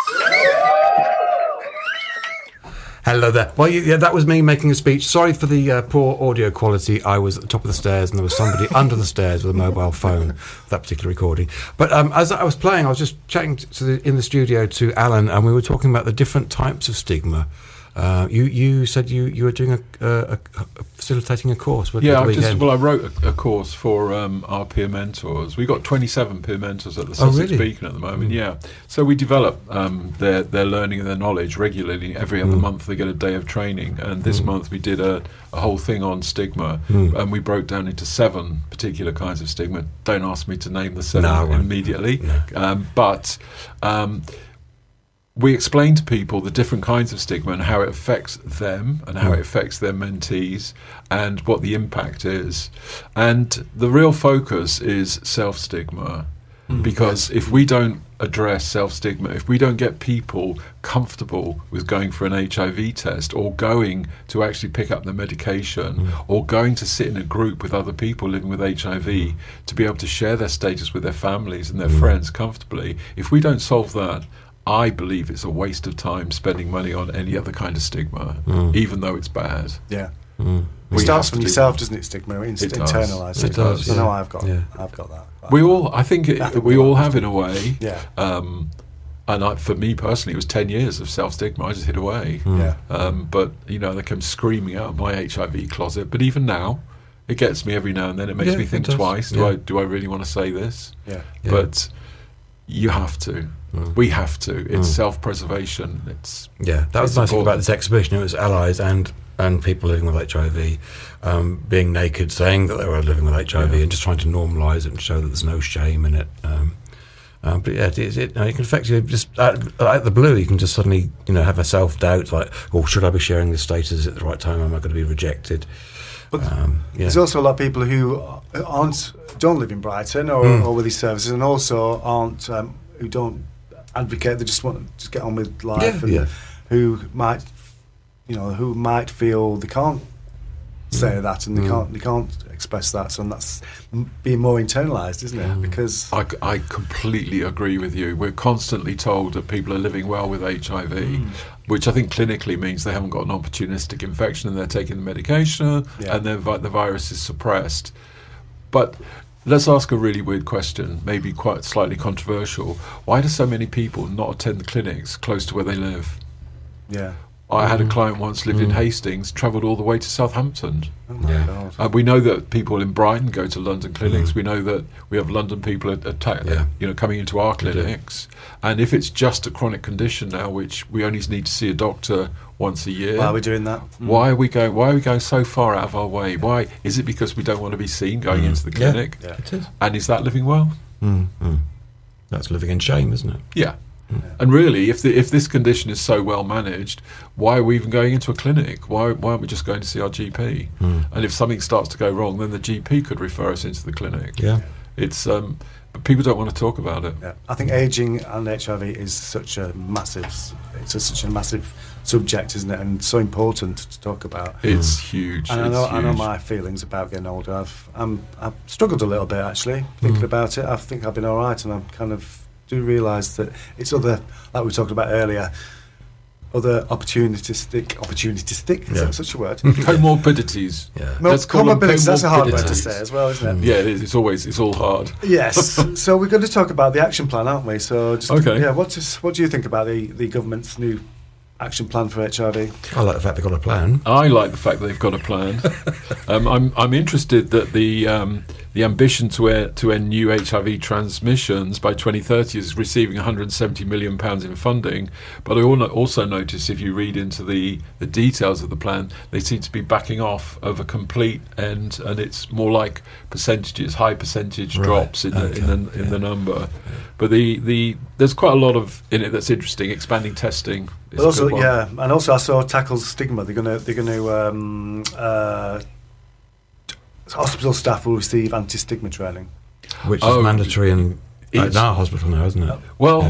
Hello there. Well, yeah, that was me making a speech. Sorry for the uh, poor audio quality. I was at the top of the stairs and there was somebody under the stairs with a mobile phone for that particular recording. But um, as I was playing, I was just chatting to the, in the studio to Alan, and we were talking about the different types of stigma. Uh, you, you said you, you were doing a, a, a facilitating a course. Yeah, I just, well, I wrote a, a course for um, our peer mentors. We've got twenty-seven peer mentors at the Sussex oh, really? Beacon at the moment. Mm. Yeah, so we develop um, their their learning and their knowledge regularly. Every other mm. month they get a day of training, and this mm. month we did a, a whole thing on stigma, mm. and we broke down into seven particular kinds of stigma. Don't ask me to name the seven no, immediately, no. um, but. Um, We explain to people the different kinds of stigma and how it affects them and how it affects their mentees and what the impact is. And the real focus is self-stigma, mm, because yes. if we don't address self-stigma, if we don't get people comfortable with going for an H I V test or going to actually pick up the medication mm. or going to sit in a group with other people living with H I V to be able to share their status with their families and their mm. friends comfortably, if we don't solve that, I believe it's a waste of time spending money on any other kind of stigma, mm. even though it's bad. Yeah. Mm. It starts from yourself, doesn't it, stigma? Inst- it internalised it stigma. does, I yeah. know I've got, yeah. I've got that. We all, I think it, we all have in a way. Yeah. Um, and I, for me personally, it was ten years of self-stigma. I just hid away. Mm. Yeah. Um, but, you know, they come screaming out of my H I V closet. But even now, it gets me every now and then. It makes yeah, me think twice. Do yeah. I do I really want to say this? Yeah. yeah. But you have to. Mm. We have to. It's mm. self-preservation. It's yeah. That was it's the nice thing important. about this exhibition. It was allies and and people living with H I V um, being naked, saying that they were living with H I V, yeah. and just trying to normalise it and show that there's no shame in it. Um, um, but yeah, it, it, it, it can affect you just out, out the blue. You can just suddenly, you know, have a self-doubt, like, "Oh, should I be sharing this status at the right time? Am I going to be rejected?" But um, yeah. there's also a lot of people who aren't don't live in Brighton or, mm. or with these services, and also aren't um, who don't advocate. They just want to just get on with life, yeah, and yeah. who might, you know, who might feel they can't say mm. that, and they mm. can't they can't express that. So that's being more internalised, isn't it? Mm. Because I, I completely agree with you. We're constantly told that people are living well with H I V, mm. which I think clinically means they haven't got an opportunistic infection and they're taking the medication, yeah. and then vi- the virus is suppressed. But let's ask a really weird question, maybe quite slightly controversial. Why do so many people not attend the clinics close to where they live? Yeah. I had a client once lived in Hastings, travelled all the way to Southampton. Oh my Yeah. God. Uh, we know that people in Brighton go to London clinics. We know that we have London people at, at, Yeah. you know, coming into our do. clinics. And if it's just a chronic condition now, which we only need to see a doctor once a year, Why are we doing that? why are we going? Why are we going so far out of our way? Why is it because we don't want to be seen going into the Yeah. clinic? Yeah. It is. And is that living well? Mm, mm. That's living in shame, isn't it? Yeah. And really, if the, if this condition is so well managed, why are we even going into a clinic? Why why aren't we just going to see our G P? And if something starts to go wrong, then the G P could refer us into the clinic. Yeah. It's um, but people don't want to talk about it. Yeah. I think ageing and H I V is such a massive, it's a, such a massive subject, isn't it? And so important to talk about. It's huge. And I it's know, I know huge. my feelings about getting older. I've, I'm, I've struggled a little bit actually thinking about it. I think I've been all right, and I kind of do realise that it's other, like we were talking about earlier, other opportunistic, opportunistic, is Yeah. that such a word? Comorbidities. Yeah. Well, Let's call them comorbidities, that's a hard word to comorbidities. say as well, isn't it? Yeah, it is. It's always it's all hard. Yes. So we're going to talk about the action plan, aren't we? So just, Okay. yeah, what is what do you think about the, the government's new action plan for H I V? I like the fact they've got a plan. I like the fact that they've got a plan. um, I'm I'm interested that the um, the ambition to e- to end new H I V transmissions by twenty thirty is receiving one hundred seventy million pounds in funding. But I al- also notice if you read into the, the details of the plan, they seem to be backing off of a complete end, and it's more like percentages, high percentage Right. drops in the Okay. in the, in Yeah. the number. But the, the there's quite a lot of in it that's interesting. Expanding testing. Is But a also, good one. yeah, and also I saw tackles stigma. They're gonna they're gonna um, uh, hospital staff will receive anti-stigma training. Which Oh, is mandatory in, it's- in our hospital now, isn't it? Well,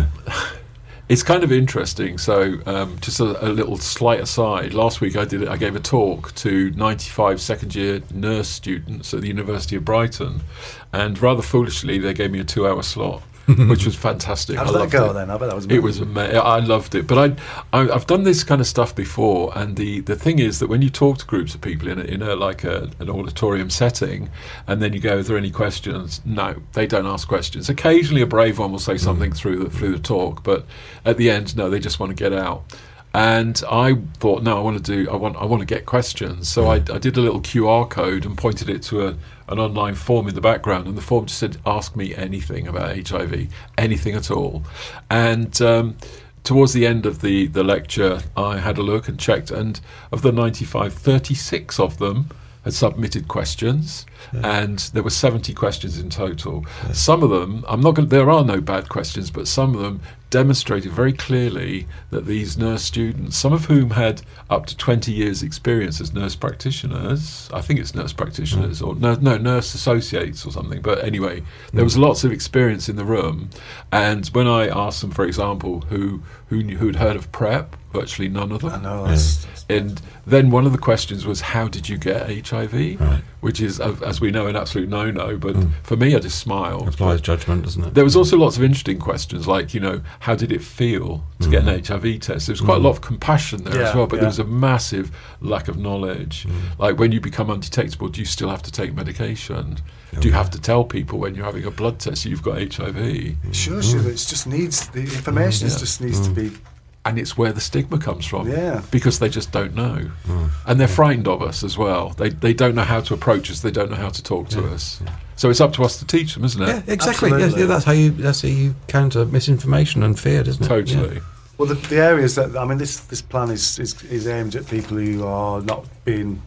it's kind of interesting. So, um, just a, a little slight aside. Last week, I did. I gave a talk to ninety-five second-year nurse students at the University of Brighton, and rather foolishly, they gave me a two-hour slot, which was fantastic. How I did that loved go it. then? I bet that was It was amazing. amazing. I loved it. But I, I, I've done this kind of stuff before, and the, the thing is that when you talk to groups of people in a, in a like a, an auditorium setting, and then you go, "Are there any questions?" No, they don't ask questions. Occasionally, a brave one will say something through the, through the talk, but at the end, no, they just want to get out. And I thought, no, I want to do. I want. I want to get questions. So I, I did a little Q R code and pointed it to a, an online form in the background, and the form just said, "Ask me anything about H I V, anything at all." And um, towards the end of the the lecture, I had a look and checked, and of the ninety-five, thirty-six of them had submitted questions, and there were seventy questions in total. Some of them, I'm not going. There are no bad questions, but some of them demonstrated very clearly that these nurse students, some of whom had up to twenty years experience as nurse practitioners, I think it's nurse practitioners or no, no nurse associates or something, but anyway, there was lots of experience in the room. And when I asked them, for example, who who knew, who'd heard of PrEP, virtually none of them. I know. That's, that's And then one of the questions was, how did you get H I V? Right. Which is, uh, as we know, an absolute no-no. But for me, I just smiled. Applies judgment, doesn't it? There was also lots of interesting questions, like, you know, how did it feel to get an H I V test? There was quite a lot of compassion there Yeah, as well, but yeah. there was a massive lack of knowledge. Like, when you become undetectable, do you still have to take medication? Do you have to tell people when you're having a blood test that you've got H I V? sure, sure. It just needs the information. Yeah. It just needs to be. And it's where the stigma comes from. Yeah. Because they just don't know. And they're frightened of us as well. They they don't know how to approach us. They don't know how to talk to us. So it's up to us to teach them, isn't it? Yeah, exactly. Yes, Absolutely. yeah, that's how you that's how you counter misinformation and fear, isn't it? Totally. Yeah. Well, the, the areas that I mean, this this plan is, is is aimed at people who are not being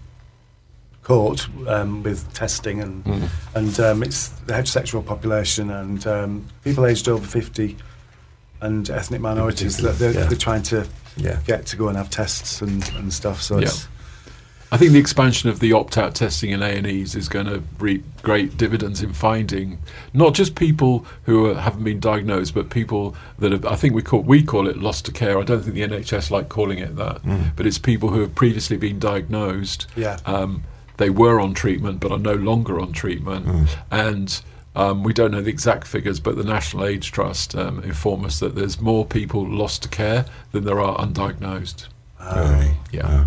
caught um, with testing, and Mm. and um, it's the heterosexual population and um, people aged over fifty and ethnic minorities that they're, Yeah. they're trying to Yeah. get to go and have tests and, and stuff. So Yeah. it's, I think the expansion of the opt-out testing in A and Es is going to reap great dividends in finding not just people who are, haven't been diagnosed, but people that have, I think we call we call it lost to care. I don't think the N H S like calling it that, but it's people who have previously been diagnosed. Yeah. Um, they were on treatment, but are no longer on treatment, and um, we don't know the exact figures, but the National AIDS Trust um, inform us that there's more people lost to care than there are undiagnosed. um, Yeah.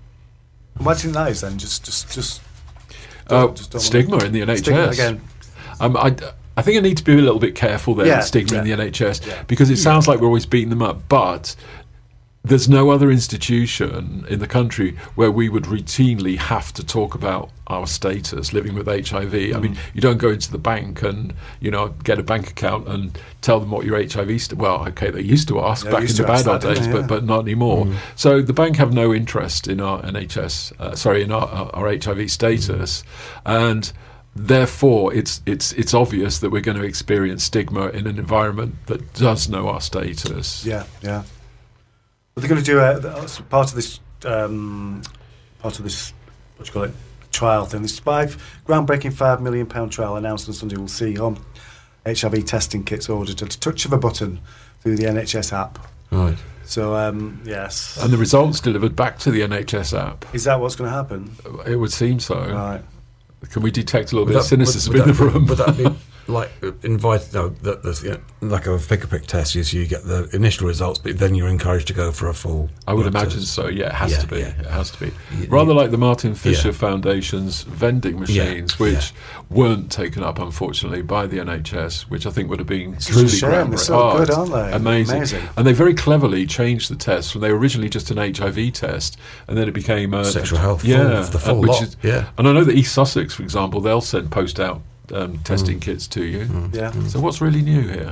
what do you think that is then? Just just just, Uh, don't- just don't stigma wanna- in the N H S. Stigma again. Um, I, I think I need to be a little bit careful there Yeah, with stigma in the yeah. N H S Yeah. because it sounds like we're always beating them up, but there's no other institution in the country where we would routinely have to talk about our status living with H I V. Mm. I mean, you don't go into the bank and, you know, get a bank account and tell them what your H I V st- well, okay, they used to ask yeah, back in the bad old days, yeah. but but not anymore. Mm. So the bank have no interest in our N H S, uh, sorry, in our, our, our H I V status, mm. and therefore it's it's it's obvious that we're going to experience stigma in an environment that does know our status. Yeah, yeah. But they're going to do a, part of this um, part of this what do you call it trial thing. This five groundbreaking five million pound trial announced on Sunday will see home H I V testing kits ordered at a touch of a button through the N H S app. Right. So um, yes, and the results delivered back to the N H S app. Is that what's going to happen? It would seem so. Right. Can we detect a little Would bit that, of cynicism would, would in the that, room? Would that be like invited? No, that there's you know, like a pick a prick test. You, so you get the initial results, but then you're encouraged to go for a full. I would blood imagine test. so. Yeah, it has Yeah, to be. yeah. It has to be. You- Rather you- like the Martin Fisher Yeah. Foundation's vending machines, Yeah, which weren't taken up, unfortunately, by the N H S, which I think would have been It's truly a shame. groundbreaking. They're so Oh, good, it's aren't they? Amazing. Amazing. And they very cleverly changed the test from they were originally just an H I V test, and then it became a Sexual health, full- Yeah, the full uh, which lot, is- yeah. And I know that East Sussex, for example, they'll send post out um, testing kits to you. Yeah. So what's really new here?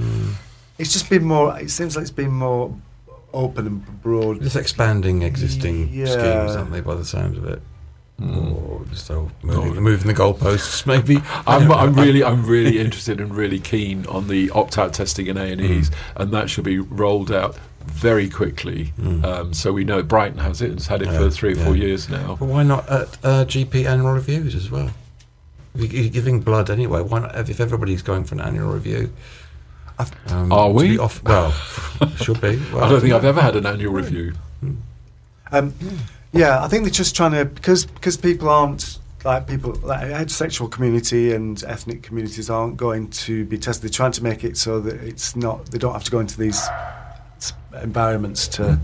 It's just been more. It seems like it's been more open and broad. Just expanding existing Yeah. schemes, aren't they? By the sounds of it, or just so moving, moving the goalposts, maybe. I I'm, don't I'm know. really, I'm really interested and really keen on the opt-out testing in A and Es, and that should be rolled out very quickly. Um, so we know Brighton has it; it's had it Yeah, for three or four yeah. years now. But why not at uh, G P annual reviews as well? If you're giving blood anyway, why not? If everybody's going for an annual review, um, Are to we? be Off, well, should be. Well, I don't think I've ever had an annual review. Um, yeah, I think they're just trying to because because people aren't like people like heterosexual community and ethnic communities aren't going to be tested. They're trying to make it so that it's not. They don't have to go into these s- environments to.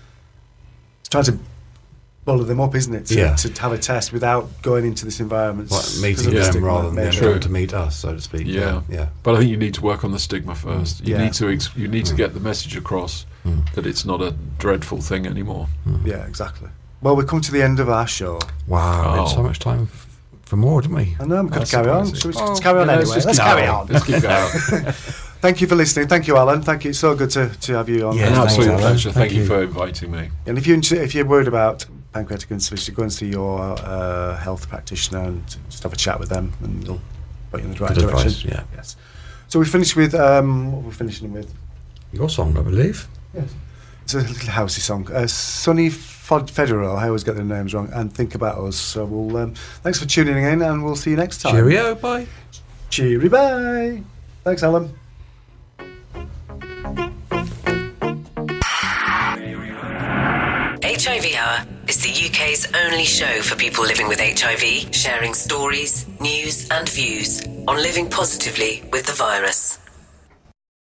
It's trying to follow them up, isn't it? To, Yeah. to have a test without going into this environment. Like because meeting of the them stigma, rather than them maybe. coming to meet us, so to speak. Yeah. yeah. But I think you need to work on the stigma first. You Yeah. need to ex- you need to get the message across that it's not a dreadful thing anymore. Yeah, exactly. Well, we've come to the end of our show. Wow, we had Oh. so much time f- for more, didn't we? I know I'm going That's to carry on. surprising. Should we just carry on Yeah, anyway? let's Let's, just keep carry going. on. Let's keep going. Thank you for listening. Thank you, Alan. Thank you. It's so good to, to have you on. Yeah, An thanks, absolute Alan. pleasure. Thank Thank you you. for inviting me. And if you if you're worried about pancreatic insufficiency, go and see your uh, health practitioner and just have a chat with them, and they'll put you in the right Good direction. advice, yeah. Yes. So we finished with um, what we're finishing with. Your song, I believe. It's a little housey song. Uh, Sonny Fod- Federer. I always get their names wrong. And Think About Us. So we'll. Um, thanks for tuning in, and we'll see you next time. Cheerio, bye. Cheery bye. Thanks, Alan. H I V Hour is the U K's only show for people living with H I V, sharing stories, news and views on living positively with the virus.